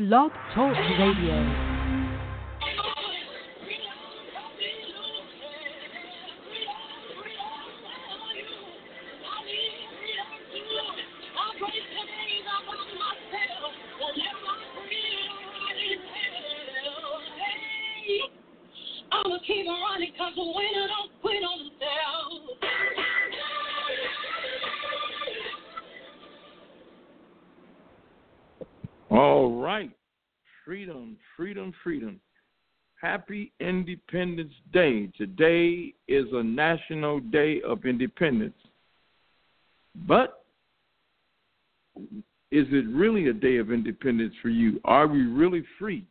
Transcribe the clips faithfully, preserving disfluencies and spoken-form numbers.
Blog Talk Radio. I'ma keep on running, cause the winner don't quit on themselves. All right. Freedom, freedom, freedom. Happy Independence Day. Today is a national day of independence. But is it really a day of independence for you? Are we really free?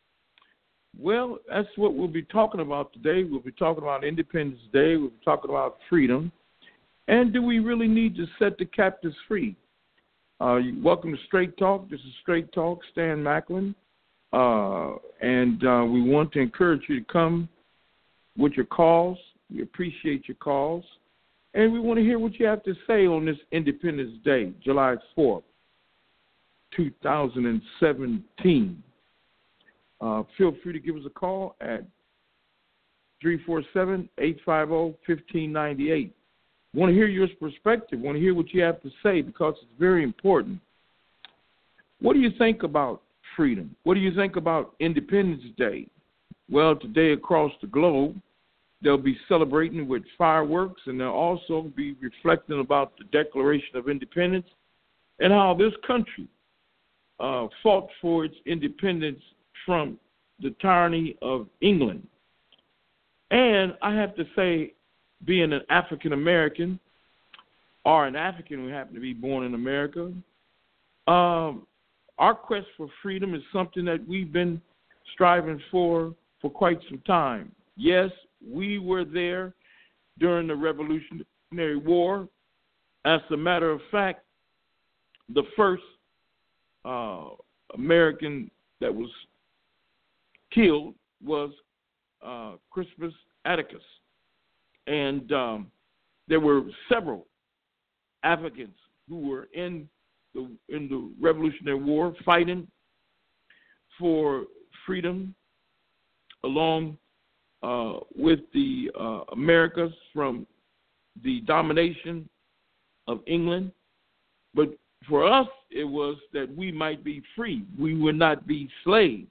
Well, that's what we'll be talking about today. We'll be talking about Independence Day. We'll be talking about freedom. And do we really need to set the captives free? Uh, welcome to Straight Talk. This is Straight Talk, Stan Macklin. Uh, and uh, we want to encourage you to come with your calls. We appreciate your calls. And we want to hear what you have to say on this Independence Day, July fourth, two thousand seventeen. Uh, feel free to give us a call at three four seven, eight five zero, one five nine eight. Want to hear your perspective, want to hear what you have to say because it's very important. What do you think about freedom? What do you think about Independence Day? Well, today across the globe, they'll be celebrating with fireworks, and they'll also be reflecting about the Declaration of Independence and how this country uh, fought for its independence from the tyranny of England. And I have to say, being an African American or an African who happened to be born in America, um, our quest for freedom is something that we've been striving for for quite some time. Yes, we were there during the Revolutionary War. As a matter of fact, the first uh, American that was killed was uh, Crispus Attucks. And um, there were several Africans who were in the in the Revolutionary War fighting for freedom along uh, with the uh, Americas from the domination of England. But for us, it was that we might be free. We would not be slaves.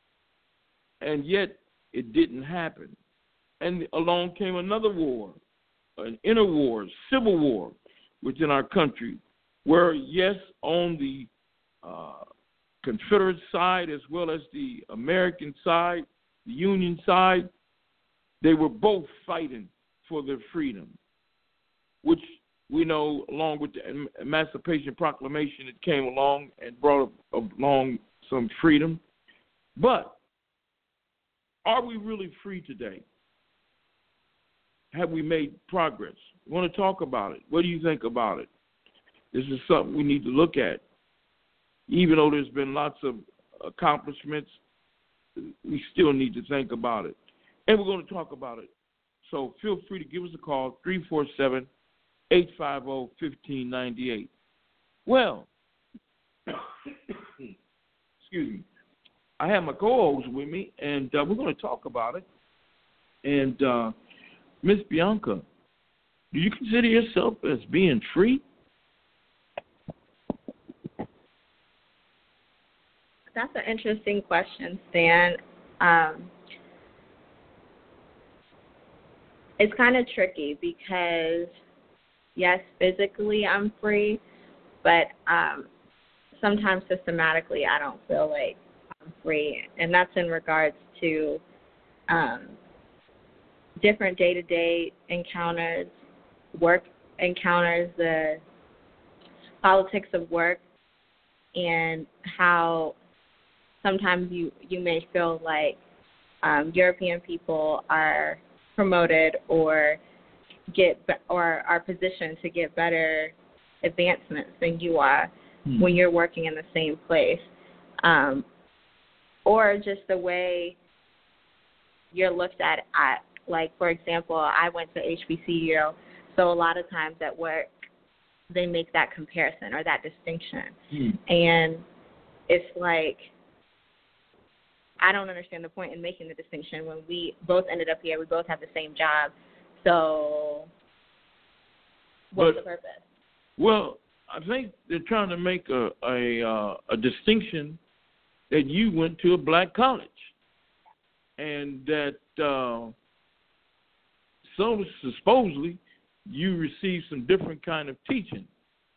And yet, it didn't happen. And along came another war, an inner war, civil war within our country, where, yes, on the uh, Confederate side as well as the American side, the Union side, they were both fighting for their freedom, which we know along with the Emancipation Proclamation, it came along and brought along some freedom. But are we really free today? Have we made progress? We want to talk about it. What do you think about it? This is something we need to look at. Even though there's been lots of accomplishments, we still need to think about it. And we're going to talk about it. So feel free to give us a call, three four seven, eight five zero, one five nine eight. Well, excuse me. I have my co-host with me, and uh, we're going to talk about it. And uh, Miss Bianca, do you consider yourself as being free? That's an interesting question, Stan. Um, it's kind of tricky because, yes, physically I'm free, but um, sometimes systematically I don't feel like I'm free. And that's in regards to um, different day-to-day encounters, work encounters, the politics of work, and how sometimes you, you may feel like um, European people are promoted or get or are positioned to get better advancements than you are hmm. when you're working in the same place, um, or just the way you're looked at at like, for example, I went to H B C U, so a lot of times at work they make that comparison or that distinction. Hmm. And it's like I don't understand the point in making the distinction when we both ended up here. We both have the same job. So what's but, the purpose? Well, I think they're trying to make a a, uh, a distinction that you went to a black college and that uh, so supposedly you received some different kind of teaching.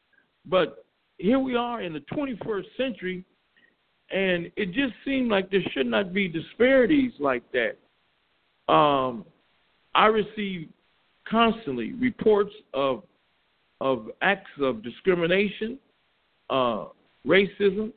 But here we are in the twenty-first century, and it just seemed like there should not be disparities like that. Um, I receive constantly reports of of acts of discrimination, uh, racism,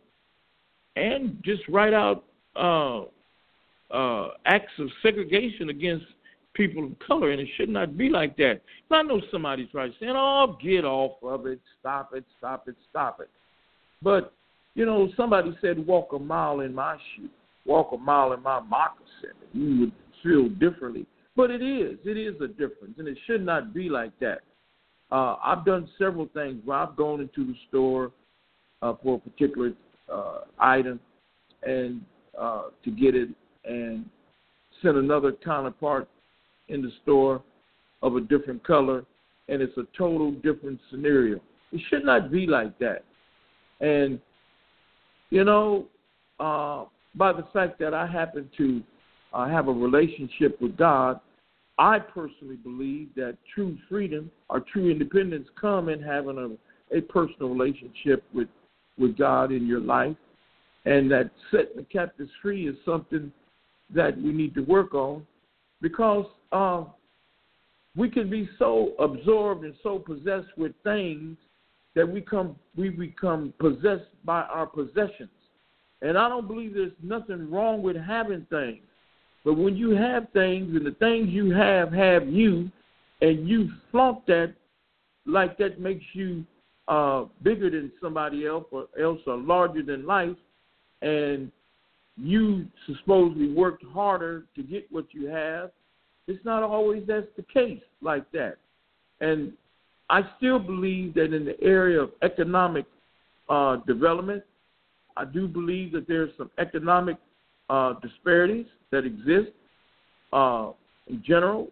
and just right out uh, uh, acts of segregation against people of color, and it should not be like that. And I know somebody's right saying, oh, get off of it, stop it, stop it, stop it. But, you know, somebody said walk a mile in my shoe, walk a mile in my moccasin, and you would feel differently. But it is. It is a difference, and it should not be like that. Uh, I've done several things where I've gone into the store uh, for a particular uh, item and uh, to get it and sent another counterpart in the store of a different color, and it's a total different scenario. It should not be like that. And, you know, uh, by the fact that I happen to uh, have a relationship with God, I personally believe that true freedom or true independence come in having a, a personal relationship with, with God in your life, and that setting the captives free is something that we need to work on, because uh, we can be so absorbed and so possessed with things that we come we become possessed by our possessions. And I don't believe there's nothing wrong with having things. But when you have things and the things you have have you, and you flaunt that like that makes you uh, bigger than somebody else or else or larger than life, and you supposedly worked harder to get what you have, it's not always that's the case like that. And I still believe that in the area of economic uh, development, I do believe that there's some economic uh, disparities that exist uh, in general.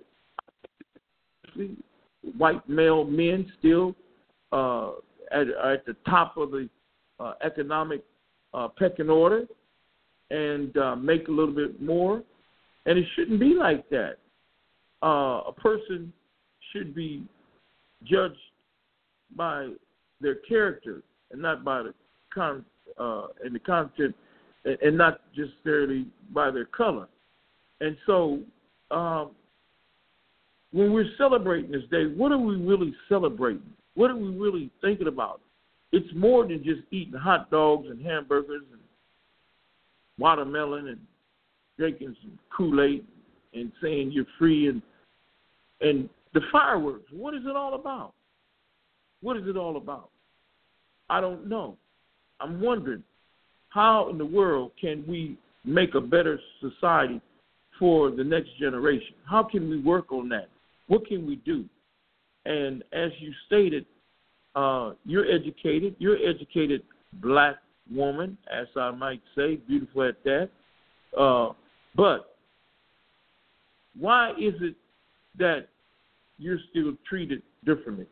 White male men still uh, at, at the top of the uh, economic uh, pecking order and uh, make a little bit more. And it shouldn't be like that. Uh, a person should be judged by their character and not by the con uh, and the content, and, and not just necessarily by their color. And so, um, when we're celebrating this day, what are we really celebrating? What are we really thinking about? It's more than just eating hot dogs and hamburgers and watermelon and drinking some Kool-Aid and saying you're free and and the fireworks. What is it all about? What is it all about? I don't know. I'm wondering, how in the world can we make a better society for the next generation? How can we work on that? What can we do? And as you stated, uh, you're educated. You're an educated black woman, as I might say, beautiful at that. Uh, but why is it that you're still treated differently?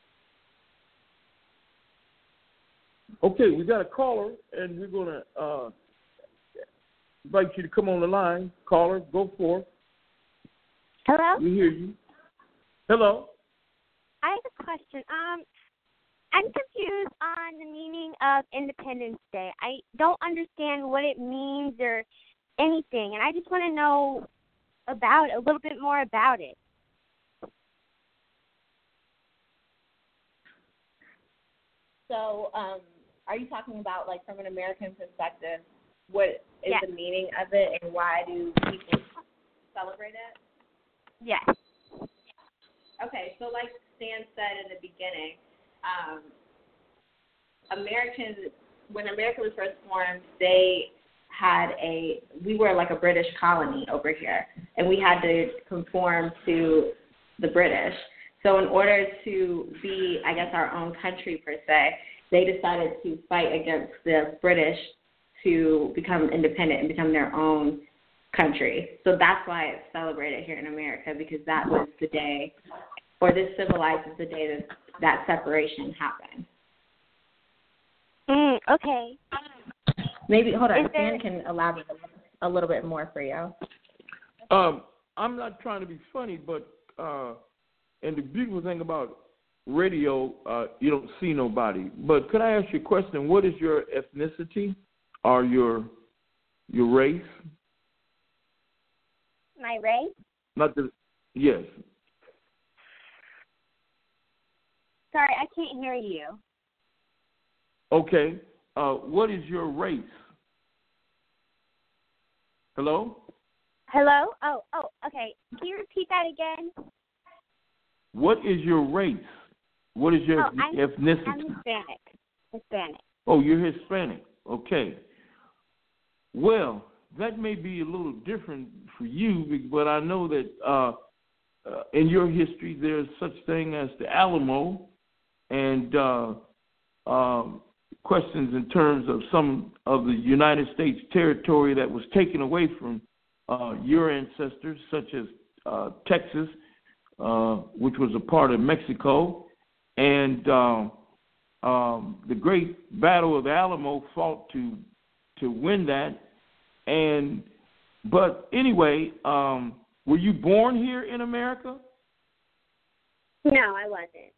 Okay, we got a caller, and we're going to uh, invite you to come on the line. Caller, go for it. Hello? We hear you. Hello? I have a question. Um, I'm confused on the meaning of Independence Day. I don't understand what it means or anything, and I just want to know about a little bit more about it. So, um, are you talking about, like, from an American perspective, what is Yes. the meaning of it and why do people celebrate it? Yes. Okay, so like Stan said in the beginning, um, Americans, when America was first formed, they had a, we were like a British colony over here, and we had to conform to the British. So in order to be, I guess, our own country per se, they decided to fight against the British to become independent and become their own country. So that's why it's celebrated here in America, because that was the day, or this symbolizes the day that that separation happened. Mm, okay. Maybe, hold on, Is there- Dan can elaborate a little bit more for you. Um, I'm not trying to be funny, but uh, and the beautiful thing about radio, uh, you don't see nobody. But could I ask you a question? What is your ethnicity or your your race? My race? Not the yes. Sorry, I can't hear you. Okay. Uh, what is your race? Hello? Hello? Oh, oh, okay. Can you repeat that again? What is your race? What is your Oh, I'm, ethnicity? I'm Hispanic. Hispanic. Oh, you're Hispanic. Okay. Well, that may be a little different for you, but I know that uh, uh, in your history there's such thing as the Alamo, and uh, um, questions in terms of some of the United States territory that was taken away from uh, your ancestors, such as uh, Texas, uh, which was a part of Mexico, and uh, um, the great Battle of the Alamo fought to to win that. And but anyway, um, were you born here in America? No, I wasn't.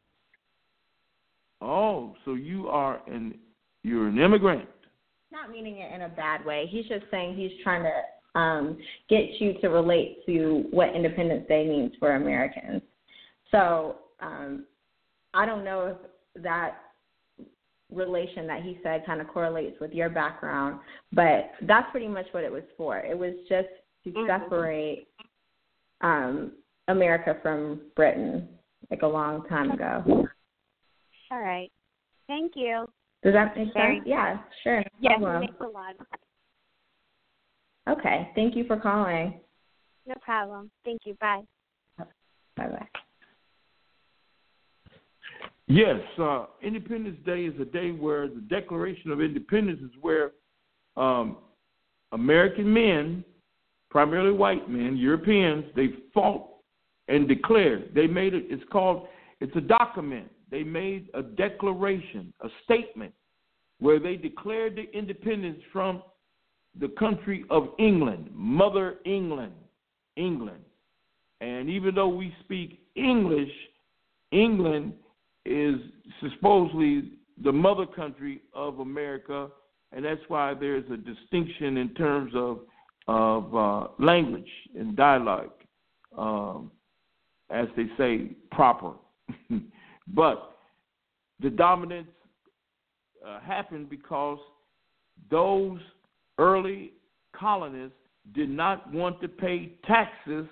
Oh, so you are an you're an immigrant. Not meaning it in a bad way. He's just saying he's trying to um, get you to relate to what Independence Day means for Americans. So um, I don't know if that relation that he said kind of correlates with your background, but that's pretty much what it was for. It was just to Mm-hmm. separate um, America from Britain, like a long time ago. All right. Thank you. Does that make Very sense? Yeah, sure. No Yes, it problem. makes a lot. Okay, thank you for calling. No problem. Thank you. Bye. Bye-bye. Yes, uh, Independence Day is a day where the Declaration of Independence is where um, American men, primarily white men, Europeans, they fought and declared. They made it, it's called, it's a document. They made a declaration, a statement, where they declared the independence from the country of England, Mother England, England. And even though we speak English, England is supposedly the mother country of America, and that's why there's a distinction in terms of of uh, language and dialogue, um, as they say, proper. But the dominance uh, happened because those early colonists did not want to pay taxes,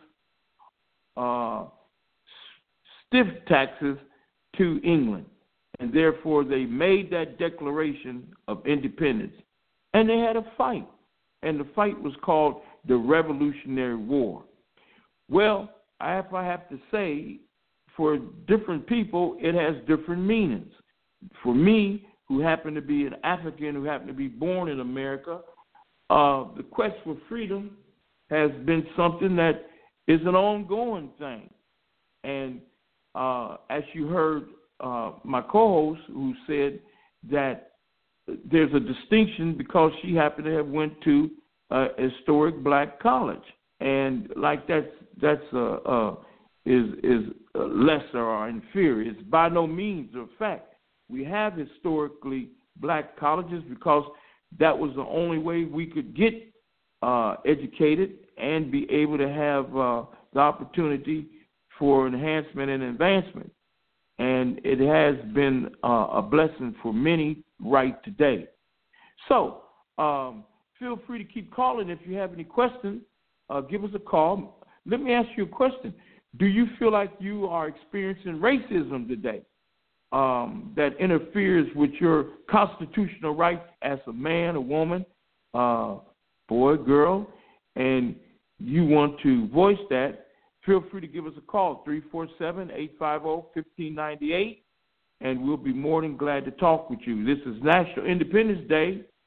uh, stiff taxes, to England, and therefore they made that declaration of independence, and they had a fight, and the fight was called the Revolutionary War. Well, if I have to say, for different people, it has different meanings. For me, who happen to be an African, who happen to be born in America, uh, the quest for freedom has been something that is an ongoing thing, and Uh, as you heard uh, my co-host who said that there's a distinction because she happened to have went to a historic black college, and like that's that's uh, uh, is is lesser or inferior. It's by no means a fact. We have historically black colleges because that was the only way we could get uh, educated and be able to have uh, the opportunity for enhancement and advancement. And it has been uh, a blessing for many right today. So um, feel free to keep calling if you have any questions. Uh, give us a call. Let me ask you a question. Do you feel like you are experiencing racism today um, that interferes with your constitutional rights as a man, a woman, uh, boy, girl, and you want to voice that? Feel free to give us a call, three four seven, eight five zero, one five nine eight, and we'll be more than glad to talk with you. This is National Independence Day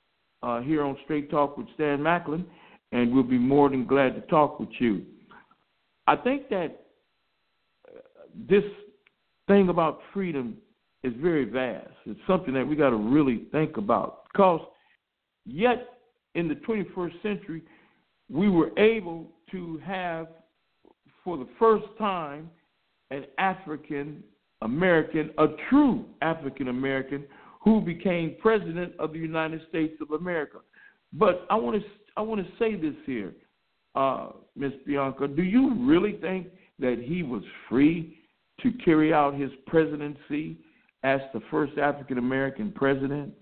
uh, here on Straight Talk with Stan Macklin, and we'll be more than glad to talk with you. I think that this thing about freedom is very vast. It's something that we got to really think about, because yet in the twenty-first century, we were able to have, for the first time, an African American, a true African American, who became president of the United States of America. But I want to I want to say this here, uh, Miz Bianca. Do you really think that he was free to carry out his presidency as the first African American president?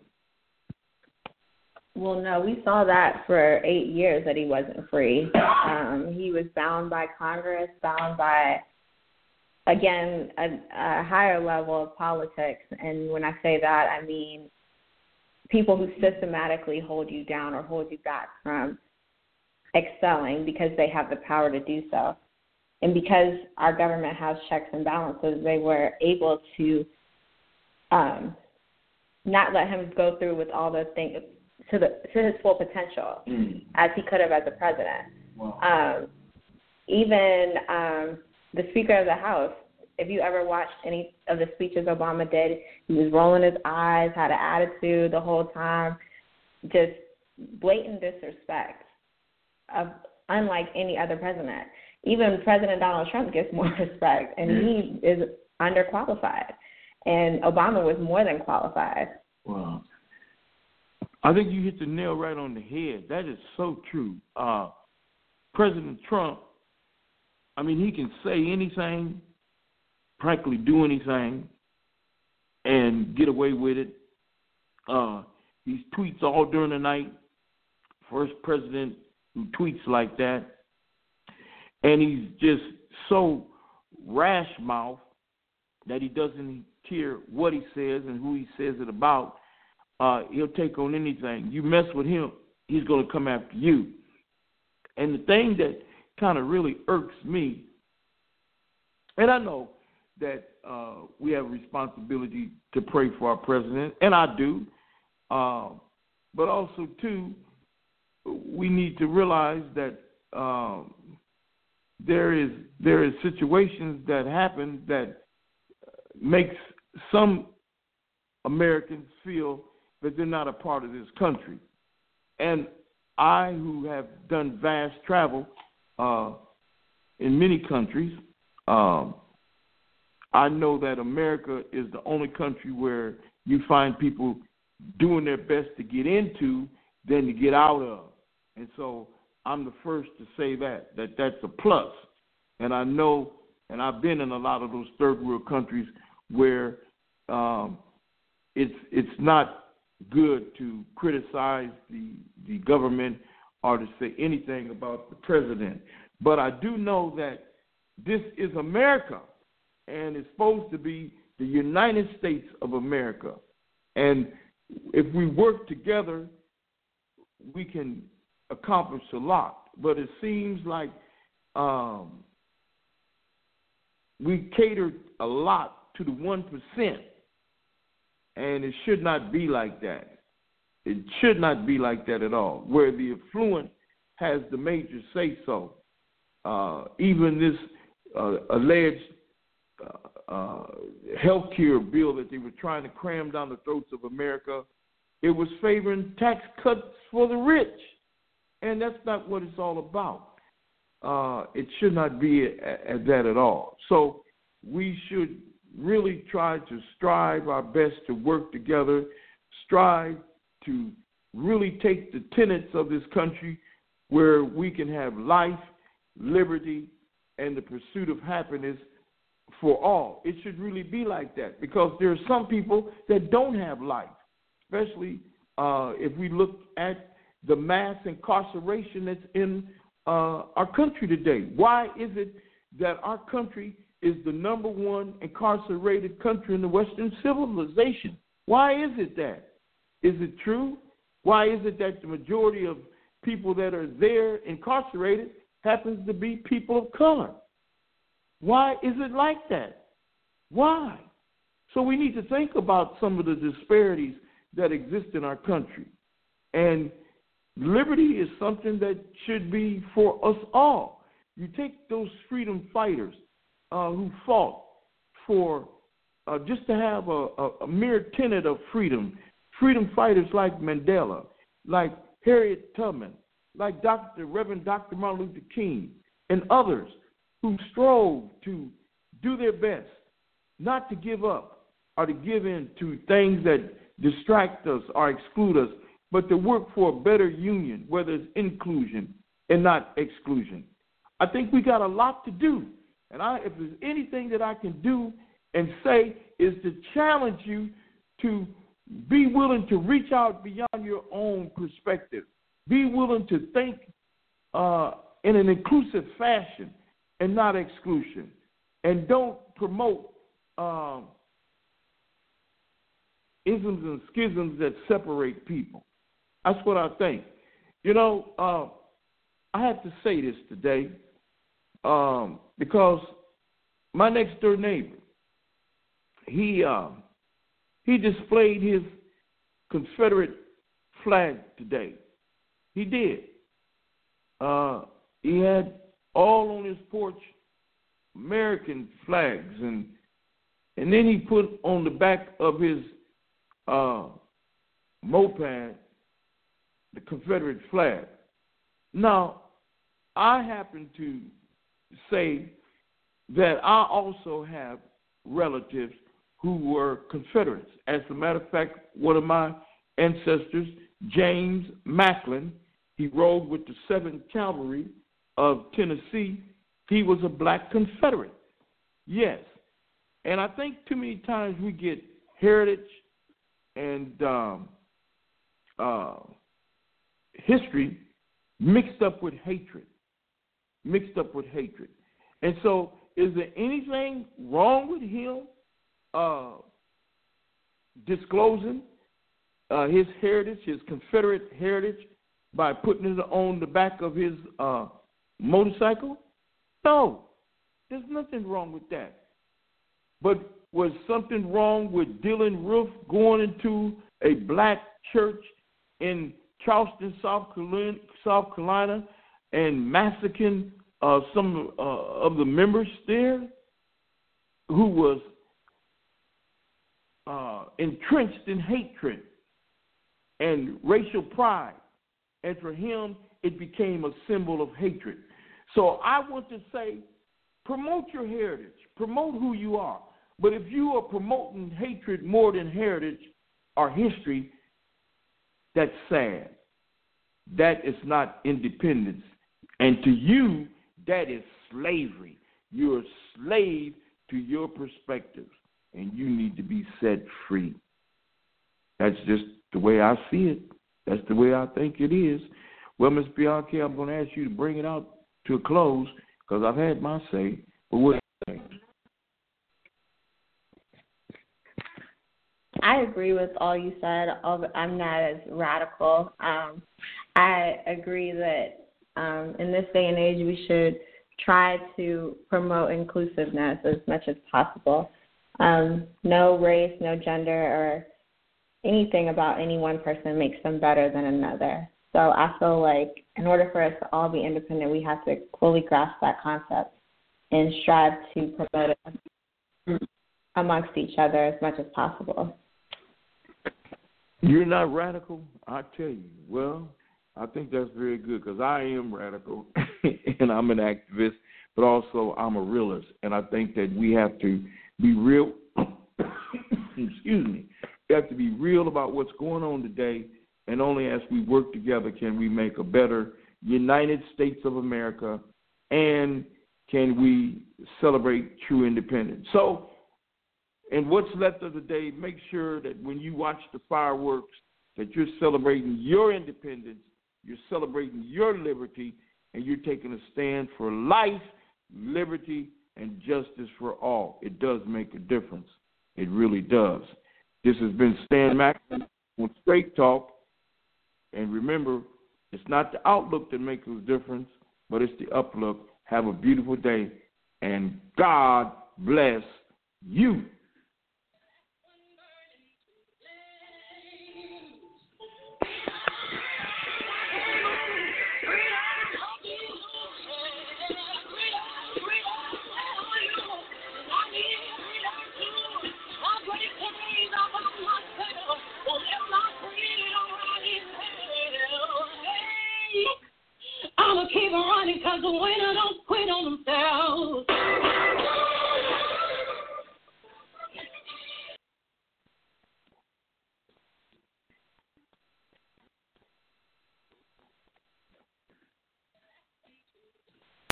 Well, no, we saw that for eight years that he wasn't free. Um, he was bound by Congress, bound by, again, a, a higher level of politics. And when I say that, I mean people who systematically hold you down or hold you back from excelling because they have the power to do so. And because our government has checks and balances, they were able to um, not let him go through with all the things to the to his full potential mm. as he could have as a president. Wow. Um, even um, the Speaker of the House, if you ever watched any of the speeches Obama did, he was rolling his eyes, had an attitude the whole time, just blatant disrespect, of, unlike any other president. Even President Donald Trump gets more respect, and he is underqualified. And Obama was more than qualified. Wow. I think you hit the nail right on the head. That is so true. Uh, President Trump, I mean, he can say anything, practically do anything, and get away with it. Uh, he tweets all during the night. First president who tweets like that. And he's just so rash-mouthed that he doesn't care what he says and who he says it about. Uh, he'll take on anything. You mess with him, he's going to come after you. And the thing that kind of really irks me, and I know that uh, we have a responsibility to pray for our president, and I do, uh, but also, too, we need to realize that um, there is there is situations that happen that makes some Americans feel that they're not a part of this country. And I, who have done vast travel uh, in many countries, um, I know that America is the only country where you find people doing their best to get into than to get out of. And so I'm the first to say that, that that's a plus. And I know, and I've been in a lot of those third world countries where um, it's it's not good to criticize the, the government or to say anything about the president. But I do know that this is America, and it's supposed to be the United States of America. And if we work together, we can accomplish a lot. But it seems like um, we cater a lot to the one percent. And it should not be like that. It should not be like that at all, where the affluent has the major say-so. Uh, even this uh, alleged uh, uh, health care bill that they were trying to cram down the throats of America, it was favoring tax cuts for the rich. And that's not what it's all about. Uh, it should not be at that at all. So we should really try to strive our best to work together, strive to really take the tenets of this country where we can have life, liberty, and the pursuit of happiness for all. It should really be like that, because there are some people that don't have life, especially uh, if we look at the mass incarceration that's in uh, our country today. Why is it that our country is the number one incarcerated country in the Western civilization? Why is it that? Is it true? Why is it that the majority of people that are there incarcerated happens to be people of color? Why is it like that? Why? So we need to think about some of the disparities that exist in our country. And liberty is something that should be for us all. You take those freedom fighters uh, who fought for uh, just to have a, a, a mere tenet of freedom, freedom fighters like Mandela, like Harriet Tubman, like Doctor Reverend Doctor Martin Luther King, and others who strove to do their best, not to give up or to give in to things that distract us or exclude us, but to work for a better union, whether it's inclusion and not exclusion. I think we got a lot to do. And I, if there's anything that I can do and say is to challenge you to be willing to reach out beyond your own perspective. Be willing to think uh, in an inclusive fashion and not exclusion. And don't promote um, isms and schisms that separate people. That's what I think. You know, uh, I have to say this today um, because my next door neighbor, he uh, he displayed his Confederate flag today. He did. Uh, he had all on his porch American flags, and and then he put on the back of his uh, moped the Confederate flag. Now, I happen to say that I also have relatives who were Confederates. As a matter of fact, one of my ancestors, James Macklin, he rode with the seventh Cavalry of Tennessee. He was a black Confederate. Yes. And I think too many times we get heritage and um, uh, history mixed up with hatred. Mixed up with hatred. And so is there anything wrong with him uh, disclosing uh, his heritage, his Confederate heritage, by putting it on the back of his uh, motorcycle? No, there's nothing wrong with that. But was something wrong with Dylan Roof going into a black church in Charleston, South Carolina, South Carolina and massacring uh, some uh, of the members there who was uh, entrenched in hatred and racial pride? And for him, it became a symbol of hatred. So I want to say, promote your heritage. Promote who you are. But if you are promoting hatred more than heritage or history, that's sad. That is not independence. And to you, that is slavery. You're a slave to your perspectives, and you need to be set free. That's just the way I see it. That's the way I think it is. Well, Miz Bianchi, I'm going to ask you to bring it out to a close because I've had my say. But what do you think? I agree with all you said. I'm not as radical. Um, I agree that um, in this day and age, we should try to promote inclusiveness as much as possible. Um, no race, no gender, or anything about any one person makes them better than another. So I feel like in order for us to all be independent, we have to fully grasp that concept and strive to promote it amongst each other as much as possible. You're not radical? I tell you. Well, I think that's very good because I am radical and I'm an activist, but also I'm a realist. And I think that we have to be real, excuse me, we have to be real about what's going on today, and only as we work together can we make a better United States of America and can we celebrate true independence. So, and what's left of the day, make sure that when you watch the fireworks that you're celebrating your independence, you're celebrating your liberty, and you're taking a stand for life, liberty, and justice for all. It does make a difference. It really does. This has been Stan Macklin on Straight Talk. And remember, it's not the outlook that makes a difference, but it's the uplook. Have a beautiful day, and God bless you. keep on running because the winner don't quit on themselves.